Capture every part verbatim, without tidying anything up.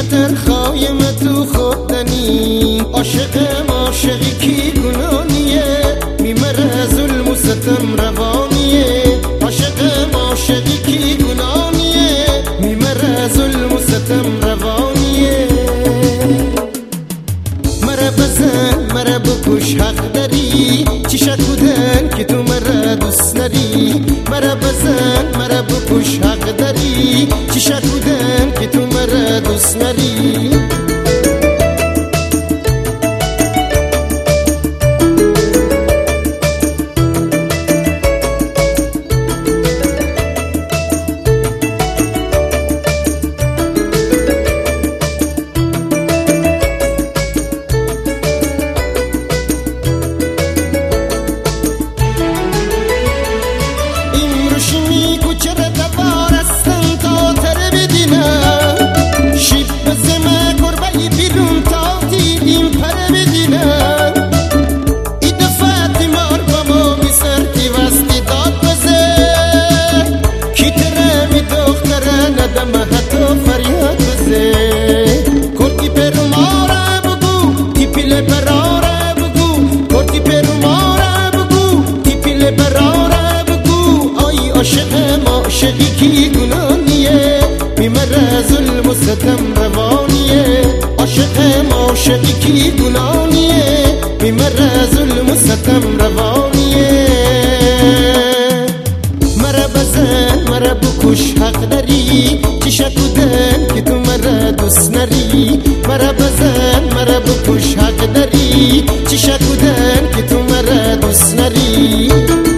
تر خایم تو خودنی عاشقم عاشقی کی گنانیه میمره ظلم و ستم روانیه عاشقم عاشقی کی گنانیه میمره ظلم و ستم روانیه مرا بزن مرا بکش حق داری چی شکودن که تو مرا دوست نداری مرا بزن مرا بکش حق داری چی شکودن که تو مرا دوست نداری عاشقی کی گنانیه میمره ظلم و ستم روانیه عاشقم عاشقی کی گنانیه میمره ظلم و ستم روانیه مرا بزن مرا بکش حق داری چی شکودن که تو مرا دوست نری مرا بزن مرا بکش حق داری چی شکودن که تو مرا دوست نری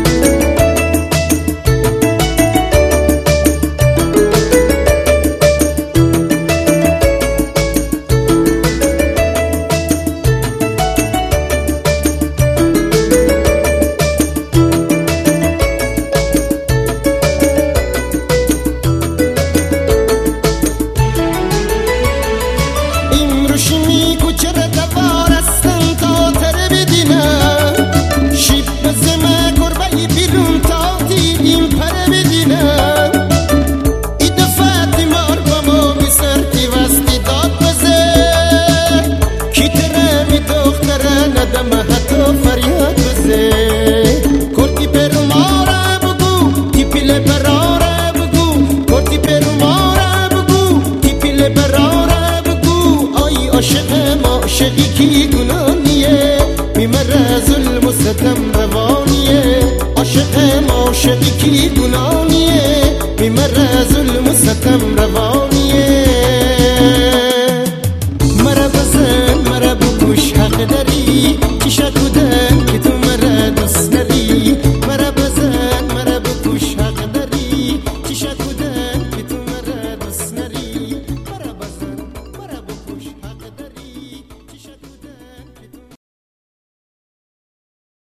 عاشقی کی گنانیه میمره ظلم و ستم روانیه عاشقم عاشقی کی گنانیه میمره ظلم و ستم روانیه مرا بزن مرا بکش حق داری چی شکود